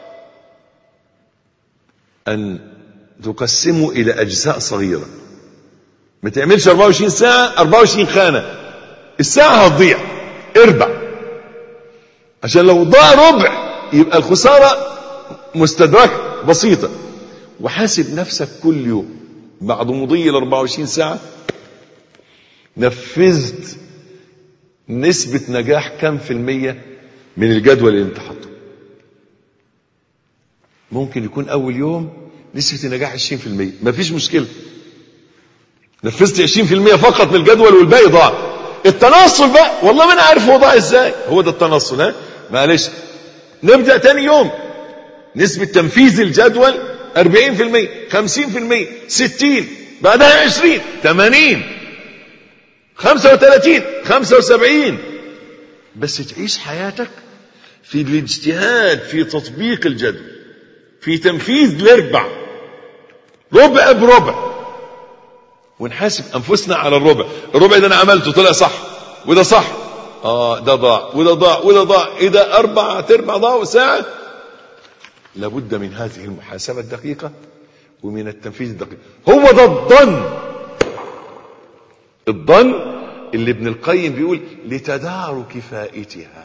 أن تقسمه إلى أجزاء صغيرة. ما تعملش 24 ساعة 24 خانة، الساعة هتضيع. 4 عشان لو ضاع ربع يبقى الخسارة مستدركة بسيطة. وحاسب نفسك كل يوم بعد مضي 24 ساعة نفذت نسبة نجاح كم في المية من الجدول اللي انت حاطه. ممكن يكون اول يوم نسبة النجاح 20%، مفيش مشكلة، نفذت 20% فقط من الجدول والباقي ضاع. التنصل بقى والله ما انا عارف هو ضاع ازاي، هو ده التنصل. ها معلش، نبدأ تاني يوم نسبة تنفيذ الجدول 40%، 50%، 60، بعدها 20، 80، 35، 75. بس تعيش حياتك في الاجتهاد في تطبيق الجدول، في تنفيذ الاربع، ربع بربع، ونحاسب انفسنا على الربع ده انا عملته طلع صح وده صح، ده ضاع وده ضاع وده ضاع، ايه ده 4/4 ضاع وساعة. لابد من هذه المحاسبة الدقيقة ومن التنفيذ الدقيق. هو ده الظن اللي ابن القيم بيقول لتدارك فائتها.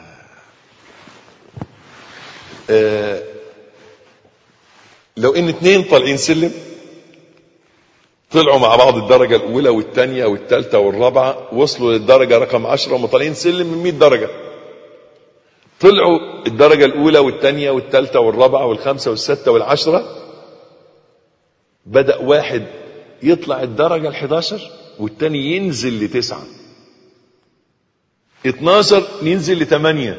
لو ان 2 طالعين سلم، طلعوا مع بعض الدرجة الأولى والثانية والثالثة والرابعة، وصلوا للدرجة رقم 10 وهم طالعين سلم من 100 درجة. طلعوا الدرجة الأولى والثانية والثالثة والرابعة والخامسة والسادسة والعشرة، بدأ واحد يطلع الدرجة 11 والثاني ينزل ل9، 12 ينزل ل8،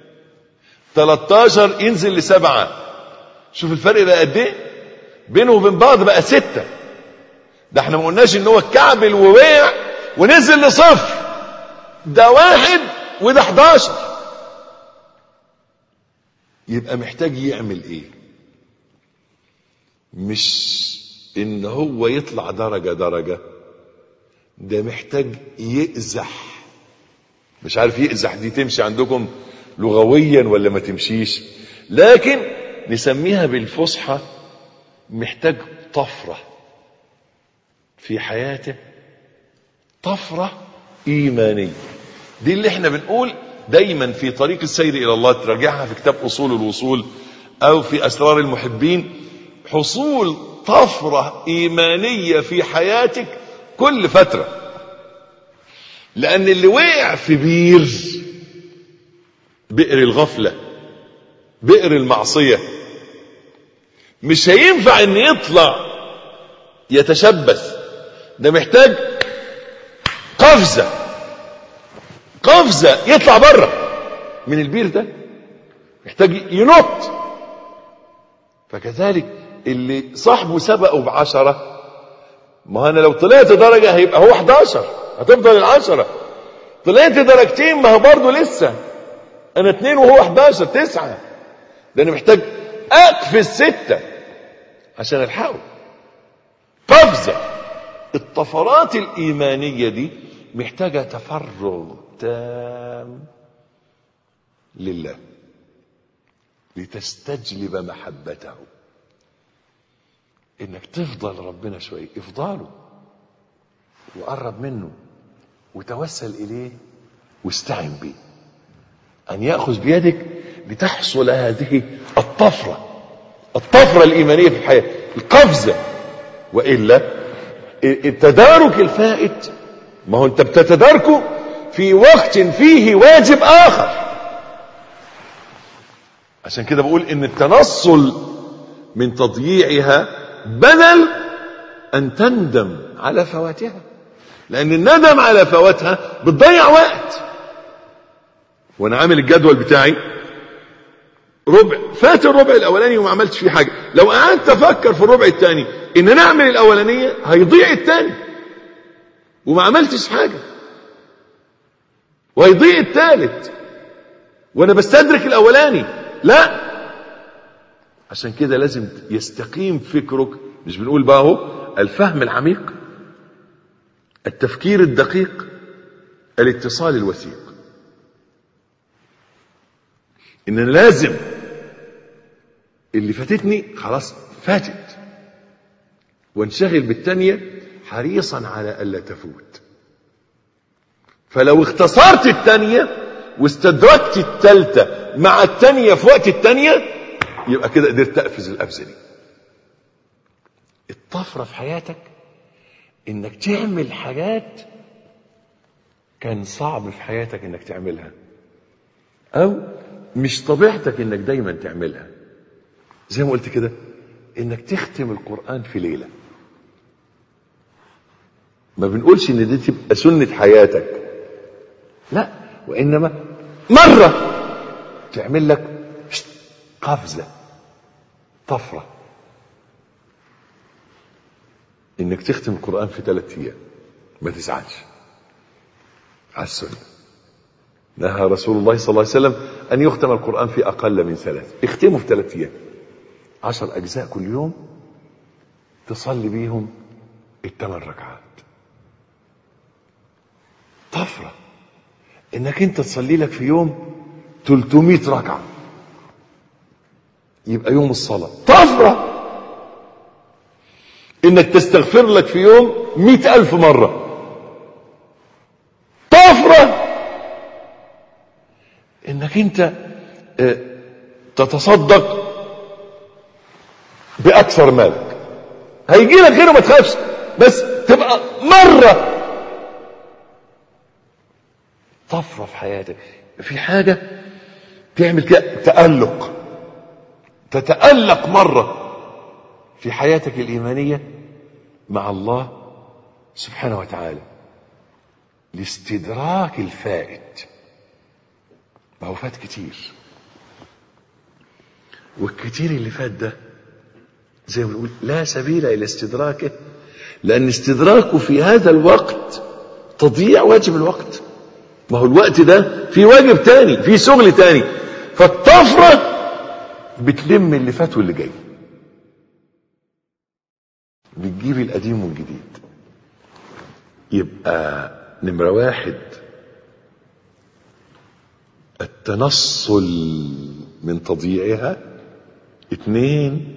13 ينزل ل7. شوف الفرق بقى قد ايه بينه وبين بعض، بقى 6. ده احنا ما قلناش ان هو كعبل ووقع ونزل ل0، ده 1 وده 11. يبقى محتاج يعمل ايه؟ مش ان هو يطلع درجة درجة، ده محتاج يقزح. مش عارف يقزح دي تمشي عندكم لغويا ولا ما تمشيش، لكن نسميها بالفصحى محتاج طفرة في حياته، طفرة إيمانية. دي اللي احنا بنقول دايما في طريق السير إلى الله، تراجعها في كتاب أصول الوصول أو في أسرار المحبين، حصول طفرة إيمانية في حياتك كل فترة. لأن اللي وقع في بئر الغفلة، بئر المعصية، مش هينفع ان يطلع يتشبث، ده محتاج قفزة يطلع بره من البير ده، محتاج ينط. فكذلك اللي صاحبه سبقه ب10، ما انا لو طلعت درجة هيبقى هو 11، هتفضل 10. طلعت درجتين ما هو برضه لسه انا 2 وهو 11، 9. ده انا محتاج اقفز 6 عشان الحقه. قفزة. الطفرات الإيمانية دي محتاجة تفرغ تام لله لتستجلب محبته. انك تفضل ربنا شوية، افضاله وقرب منه وتوسل إليه واستعن به أن يأخذ بيدك لتحصل هذه الطفرة الإيمانية في الحياة، القفزة. وإلا التدارك الفائت، ما هو أنت بتتداركه في وقت فيه واجب آخر. عشان كده بقول إن التنصل من تضييعها بدل أن تندم على فواتها، لأن الندم على فواتها بتضيع وقت. وأنا عامل الجدول بتاعي فات الربع الأولاني وما عملتش فيه حاجة. لو قعدت أفكر في الربع الثاني إن نعمل الأولانية هيضيع الثاني وما عملتش حاجة، وهيضيع الثالث وأنا بستدرك الأولاني. لا، عشان كده لازم يستقيم فكرك. مش بنقول بقى هو الفهم العميق، التفكير الدقيق، الاتصال الوثيق. إن لازم اللي فاتتني خلاص فاتت، وانشغل بالتانية حريصا على ألا تفوت. فلو اختصرت التانية واستدركت التالتة مع التانية في وقت التانية، يبقى كده قدرت تقفز القفزة دي. الطفرة في حياتك انك تعمل حاجات كان صعب في حياتك انك تعملها، او مش طبيعتك انك دايما تعملها. زي ما قلت كده، انك تختم القرآن في ليلة. ما بنقولش ان دي تبقى سنة حياتك، لا، وانما مرة تعمل لك قفزة، طفرة، انك تختم القرآن في 3 أيام. ما تزعلش، على السنة. نهى رسول الله صلى الله عليه وسلم أن يختم القرآن في أقل من 3. اختمه في 3 أيام، 10 أجزاء كل يوم، تصلي بيهم 8 ركعات. طفرة انك انت تصلي لك في يوم 300 ركعة، يبقى يوم الصلاة. طفرة انك تستغفر لك في يوم 100,000 مرة. طفرة انك انت تتصدق باكثر مالك، هيجي لك غيره ما تخافش، بس تبقى مرة طفرة في حياتك، في حاجة تعمل كده تتألق مرة في حياتك الإيمانية مع الله سبحانه وتعالى، لاستدراك الفائت. ما هو فات كتير، والكتير اللي فات ده زي ما بنقول لا سبيل إلى استدراكه، لأن استدراكه في هذا الوقت تضييع واجب الوقت. ما هو الوقت ده في واجب تاني، في شغل تاني، فالطفرة بتلم اللي فات واللي جاي، بتجيب القديم والجديد. يبقى نمرة 1 التنصل من تضييعها. 2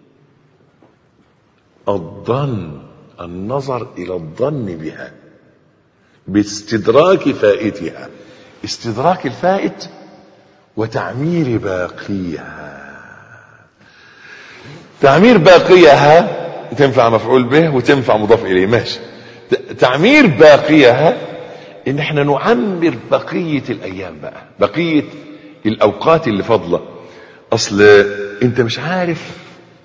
النظر إلى الظن بها باستدراك فائتها، استدراك الفائت وتعمير باقيها. تعمير باقيها تنفع مفعول به وتنفع مضاف إليه، ماشي. تعمير باقيها ان احنا نعمر بقية الايام بقى، بقية الاوقات اللي فاضلة. اصل انت مش عارف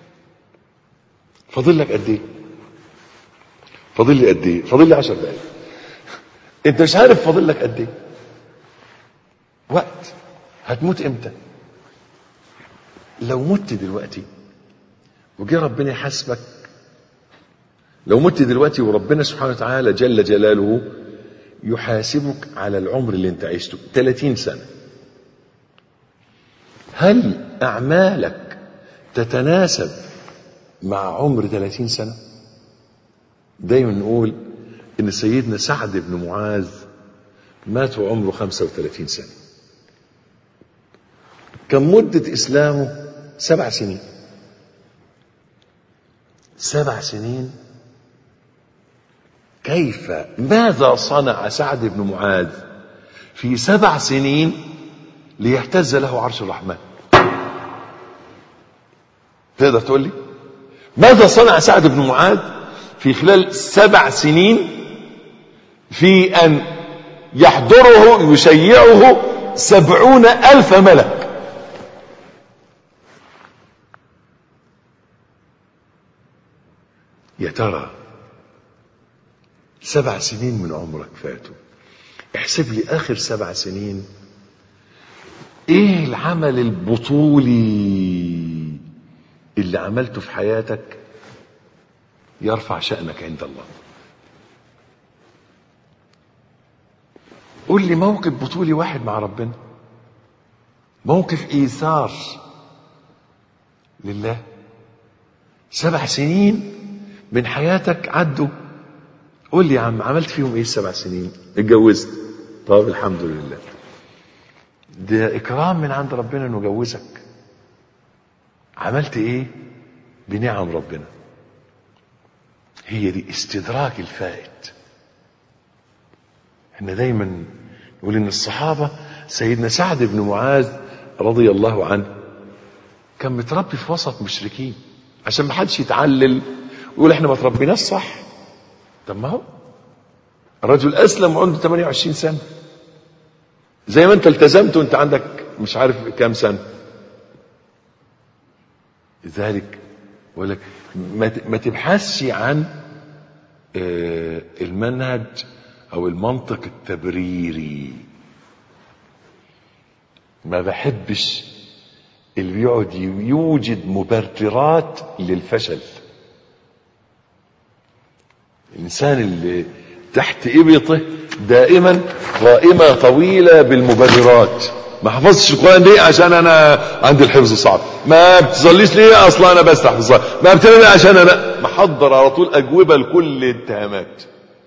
فاضل لك قد ايه، فاضل لي قد ايه، فاضل لي 10 دقايق، انت مش عارف فاضل لك قد ايه وقت، هتموت امتى. لو مت دلوقتي وجه ربنا يحاسبك، لو مت دلوقتي وربنا سبحانه وتعالى جل جلاله يحاسبك على العمر اللي انت عشته 30 سنة، هل اعمالك تتناسب مع عمر 30 سنة؟ دايما نقول ان سيدنا سعد بن معاذ مات وعمره 35 سنة، كان مدة اسلامه 7 سنين. 7 سنين، كيف ماذا صنع سعد بن معاذ في 7 سنين ليهتز له عرش الرحمن؟ تقدر تقول لي ماذا صنع سعد بن معاذ في خلال 7 سنين في أن يحضره يشيعه 70,000 ملك؟ يا ترى 7 سنين من عمرك فاتوا، احسب لي آخر 7 سنين ايه العمل البطولي اللي عملته في حياتك يرفع شأنك عند الله. قول لي موقف بطولي واحد مع ربنا، موقف إيثار لله. 7 سنين من حياتك عدوا، قول لي يا عم عملت فيهم ايه 7 سنين؟ اتجوزت، طب الحمد لله، ده اكرام من عند ربنا انه جوزك. عملت ايه بنعم ربنا؟ هي دي استدراك الفائت. احنا دايما نقول ان الصحابة، سيدنا سعد بن معاذ رضي الله عنه كان متربي في وسط مشركين، عشان ما حدش يتعلل ويقول احنا ما تربيناش صح. طب ما هو الرجل اسلم وعنده 28 سنة، زي ما انت التزمت وانت عندك مش عارف كام سنة. لذلك بقول لك ما تبحثش عن المنهج او المنطق التبريري. ما بحبش اللي بيقعد يوجد مبررات للفشل. الانسان اللي تحت ابطه دائما قائمة طويلة بالمبررات. ما حفظتش القرآن ليه؟ عشان انا عندي الحفظ صعب. ما بتصليش ليه؟ اصلا انا بستحفظ الصلاة. ما بتعمل عشان انا محضر على طول اجوبة لكل الاتهامات.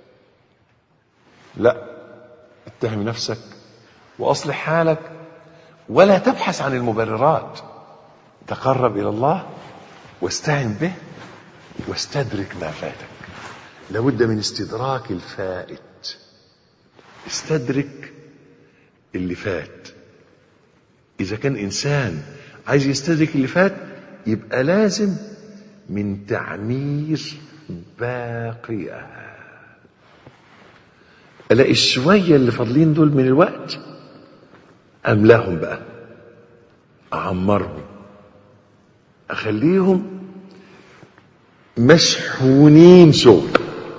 لا، اتهم نفسك واصلح حالك ولا تبحث عن المبررات. تقرب الى الله واستعن به واستدرك ما فاتك. لابد من استدراك الفائت. استدرك اللي فات. إذا كان إنسان عايز يستدرك اللي فات يبقى لازم من تعمير باقيها. ألاقي الشوية اللي فاضلين دول من الوقت أملاهم بقى، أعمرهم، أخليهم مشحونين شغل.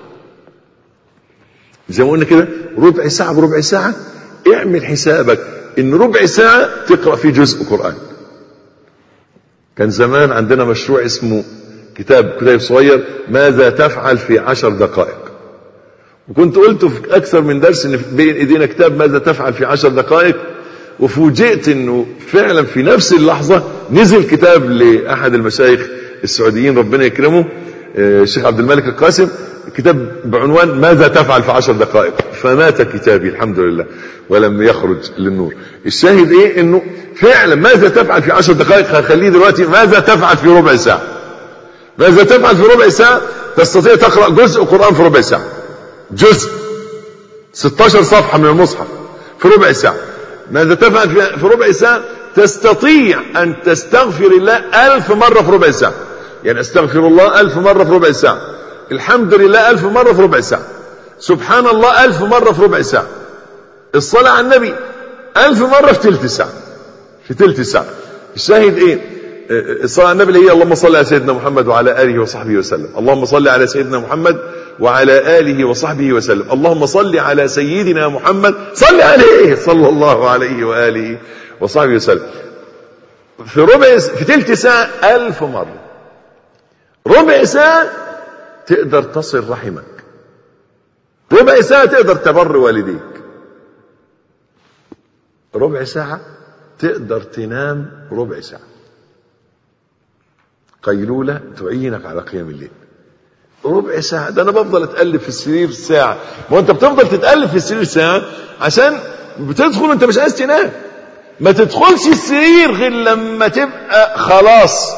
زي ما قلنا كده ربع ساعة بربع ساعة، اعمل حسابك ان ربع ساعة تقرأ فيه جزء قرآن. كان زمان عندنا مشروع اسمه كتاب صغير ماذا تفعل في 10 دقائق، وكنت قلت في اكثر من درس ان بين ايدينا كتاب ماذا تفعل في 10 دقائق، وفوجئت انه فعلا في نفس اللحظة نزل كتاب لأحد المشايخ السعوديين ربنا يكرمه الشيخ عبد الملك القاسم، كتاب بعنوان ماذا تفعل في 10 دقائق، فمات كتابي الحمد لله ولم يخرج للنور. الشاهد ايه؟ انه فعلا ماذا تفعل في 10 دقائق هخليه دلوقتي ماذا تفعل في ربع ساعة. ماذا تفعل في ربع ساعة؟ تستطيع تقرأ جزء قرآن في ربع ساعة، جزء 16 صفحة من المصحف في ربع ساعة. ماذا تفعل في ربع ساعة؟ تستطيع أن تستغفر الله 1000 مرة في ربع ساعة. يعني استغفر الله 1000 مرة في ربع ساعة، الحمد لله 1000 مرة في ربع ساعة، سبحان الله 1000 مرة في ربع ساعة، الصلاة على النبي 1000 مرة في تلت ساعة. في تلت ساعة. الشاهد ايه؟ الصلاة على النبي اللي هي اللهم صل على سيدنا محمد وعلى آله وصحبه وسلم. اللهم صل على سيدنا محمد وعلى آله وصحبه وسلم. اللهم صل على سيدنا محمد، صل عليه صلى الله عليه وآله وصحبه وسلم. في تلت ساعة 1000 مرة. ربع ساعة تقدر تصل رحمك، ربع ساعة تقدر تبر والديك، ربع ساعة تقدر تنام ربع ساعة قيلولة تعينك على قيام الليل. ربع ساعة ده أنا بفضل أتقلب في السرير ساعة. ما أنت بتفضل تتقلب في السرير ساعة عشان بتدخل وأنت مش عايز تنام. ما تدخلش السرير غير لما تبقى خلاص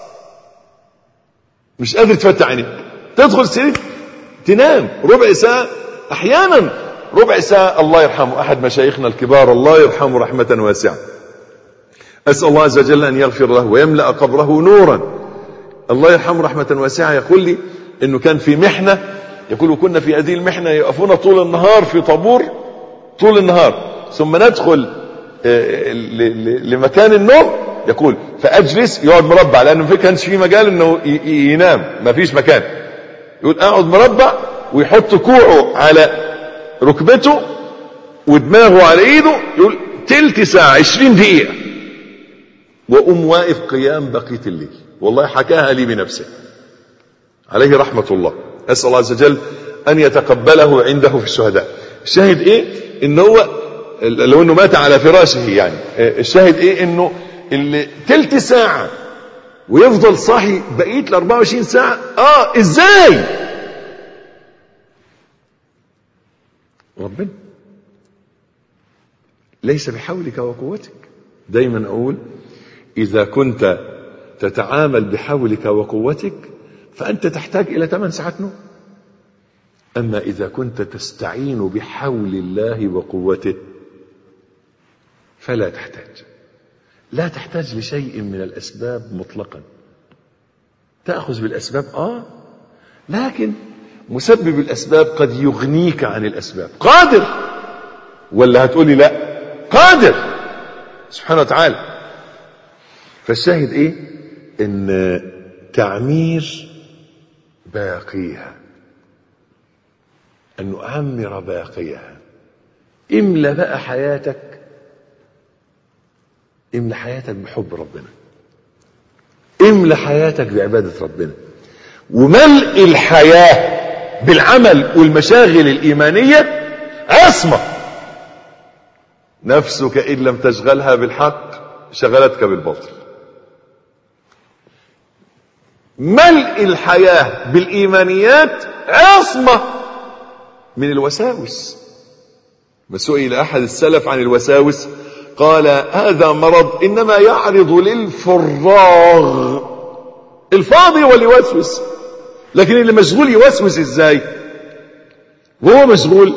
مش قادر تفتح عينيك، تدخل السرير تنام ربع ساعة. أحيانا ربع ساعة. الله يرحمه أحد مشايخنا الكبار الله يرحمه رحمة واسعة، أسأل الله عز وجل أن يغفر له ويملأ قبره نورا. الله يرحمه رحمة واسعة يقول لي إنه كان في محنة، يقول كنا في هذه المحنة يقفون طول النهار في طابور طول النهار، ثم ندخل لمكان النوم. يقول فأجلس، يقعد مربع لأنه ما كانش في مجال إنه ينام، ما فيش مكان. يقول أقعد مربع ويحط كوعه على ركبته ودماغه على إيده. يقول تلت ساعة 20 دقيقة وأم واقف قيام بقية الليل. والله حكاها لي بنفسه عليه رحمة الله. أسأل الله عز وجل أن يتقبله عنده في الشهداء. الشاهد إيه؟ إنه هو لو إنه مات على فراشه يعني. الشاهد إيه؟ إنه اللي تلت ساعة ويفضل صاحي بقية ال 24 ساعة. إزاي؟ ربنا ليس بحولك وقوتك. دايما أقول إذا كنت تتعامل بحولك وقوتك فأنت تحتاج إلى 8 ساعات نوم. أما إذا كنت تستعين بحول الله وقوته فلا تحتاج. لا تحتاج لشيء من الأسباب مطلقا. تأخذ بالأسباب لكن مسبب الأسباب قد يغنيك عن الأسباب. قادر ولا هتقولي لا؟ قادر سبحانه وتعالى. فالشاهد ايه؟ ان تعمير باقيها، ان نعمر باقيها. املى بقى حياتك، املى حياتك بحب ربنا، املى حياتك بعبادة ربنا. وملء الحياة بالعمل والمشاغل الإيمانية عصمة. نفسك إن لم تشغلها بالحق شغلتك بالباطل. ملء الحياة بالإيمانيات عصمة من الوساوس. ما سئل أحد السلف عن الوساوس قال هذا مرض إنما يعرض للفراغ. الفاضي واللي يوسوس لكن اللي مشغول يوسوس ازاي وهو مشغول؟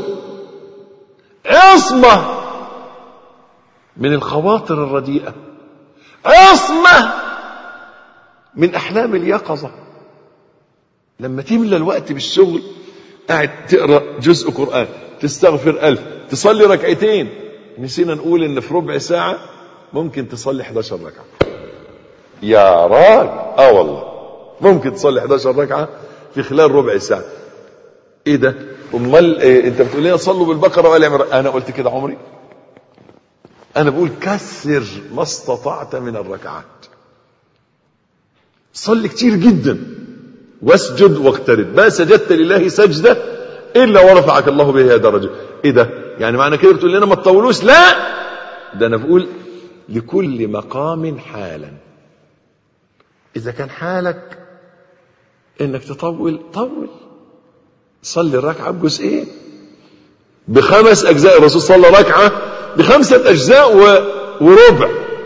عصمة من الخواطر الرديئة، عصمة من أحلام اليقظة. لما تملى الوقت بالشغل، قاعد تقرأ جزء قرآن، تستغفر 1000، تصلي ركعتين، نسينا نقول ان في ربع ساعة ممكن تصلي 11 ركعة. يا راجل والله ممكن تصلي 11 ركعة في خلال ربع ساعة. ايه ده؟ امال انت بتقول لنا صلوا بالبقرة وآل عمران. انا قلت كده عمري؟ انا بقول كثر ما استطعت من الركعات، صلي كتير جدا، واسجد واقترب، ما سجدت لله سجدة الا ورفعك الله بها درجة. ايه ده؟ يعني معنى كده بتقول لنا ما تطولوش؟ لا، ده انا بقول لكل مقام حالا. اذا كان حالك انك تطول، طول، صلي الركعة بجزئين، ب5 أجزاء. الرسول صلى ركعة ب5 أجزاء وربع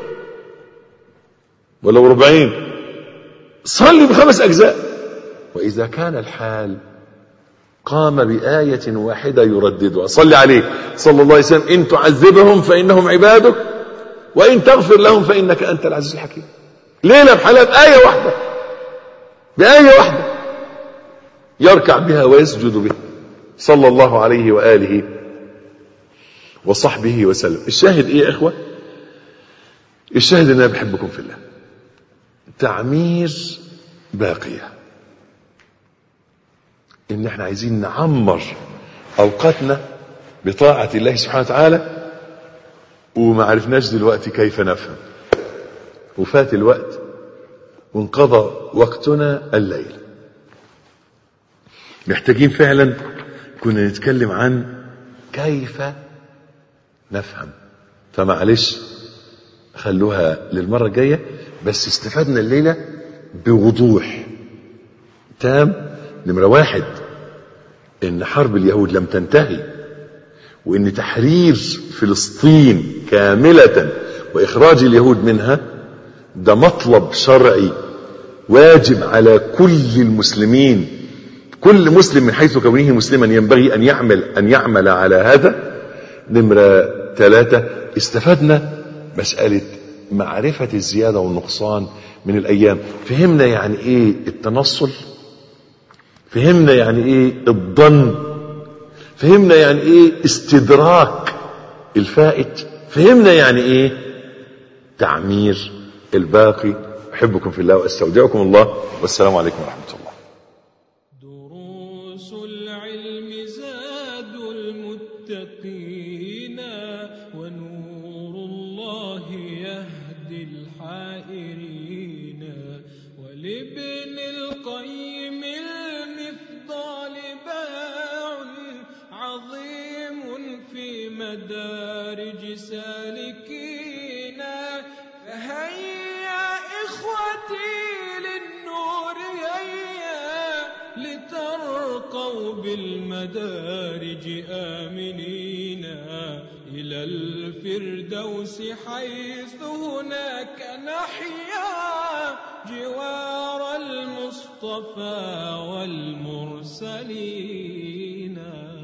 ولا ربعين، صلي ب5 أجزاء. وإذا كان الحال قام بآية واحدة يرددها، صلي عليه صلى الله عليه وسلم: إن تعذبهم فإنهم عبادك وإن تغفر لهم فإنك أنت العزيز الحكيم. ليلة بحالها بآية واحدة، بآية واحدة يركع بها ويسجد بها صلى الله عليه وآله وصحبه وسلم. الشاهد ايه يا اخوة؟ الشاهد ان انا بحبكم في الله. تعمير باقية، ان احنا عايزين نعمر اوقاتنا بطاعة الله سبحانه وتعالى، وما عرفناش دلوقتي كيف نفهم، وفات الوقت وانقضى وقتنا الليل. محتاجين فعلا كنا نتكلم عن كيف نفهم، فمعلش خلوها للمرة الجاية. بس استفدنا الليلة بوضوح تام. نمرة 1، ان حرب اليهود لم تنتهي، وان تحرير فلسطين كاملة واخراج اليهود منها ده مطلب شرعي واجب على كل المسلمين. كل مسلم من حيث كونه مسلما ينبغي أن يعمل على هذا. نمرة 3، استفدنا مسألة معرفة الزيادة والنقصان من الأيام. فهمنا يعني إيه التنصل، فهمنا يعني إيه الظن، فهمنا يعني إيه استدراك الفائت، فهمنا يعني إيه تعمير الباقي. أحبكم في الله وأستودعكم الله، والسلام عليكم ورحمة الله. دروس العلم زاد المتقين، ونور الله يهدي الحائرين. ولابن القيم المفضال باع عظيم في مدارج سالكين. فهيا إخوتي للنور هيا، لترقوا بالمدارج آمنين إلى الفردوس، حيث هناك نحيا جوار المصطفى والمرسلين.